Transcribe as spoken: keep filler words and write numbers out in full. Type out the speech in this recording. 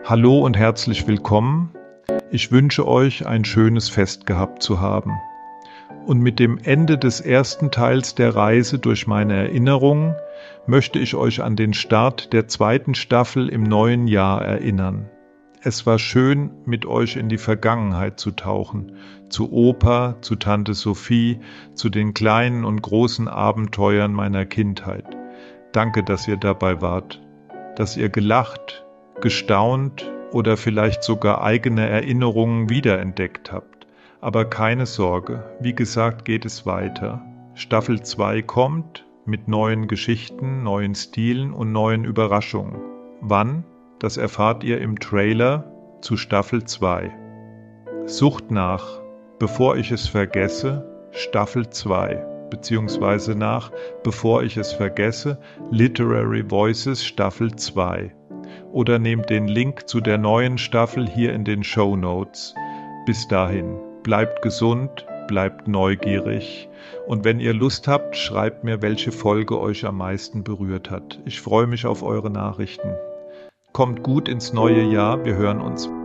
Hallo und herzlich willkommen. Ich wünsche euch ein schönes Fest gehabt zu haben. Und mit dem Ende des ersten Teils der Reise durch meine Erinnerungen möchte ich euch an den Start der zweiten Staffel im neuen Jahr erinnern. Es war schön, mit euch in die Vergangenheit zu tauchen, zu Opa, zu Tante Sophie, zu den kleinen und großen Abenteuern meiner Kindheit. Danke, dass ihr dabei wart, dass ihr gelacht, gestaunt oder vielleicht sogar eigene Erinnerungen wiederentdeckt habt. Aber keine Sorge, wie gesagt, geht es weiter. Staffel zwei kommt mit neuen Geschichten, neuen Stilen und neuen Überraschungen. Wann? Das erfahrt ihr im Trailer zu Staffel zwei. Sucht nach, bevor ich es vergesse, Staffel zwei, beziehungsweise nach, bevor ich es vergesse, Literary Voices Staffel zwei. Oder nehmt den Link zu der neuen Staffel hier in den Shownotes. Bis dahin, bleibt gesund, bleibt neugierig und wenn ihr Lust habt, schreibt mir, welche Folge euch am meisten berührt hat. Ich freue mich auf eure Nachrichten. Kommt gut ins neue Jahr, wir hören uns.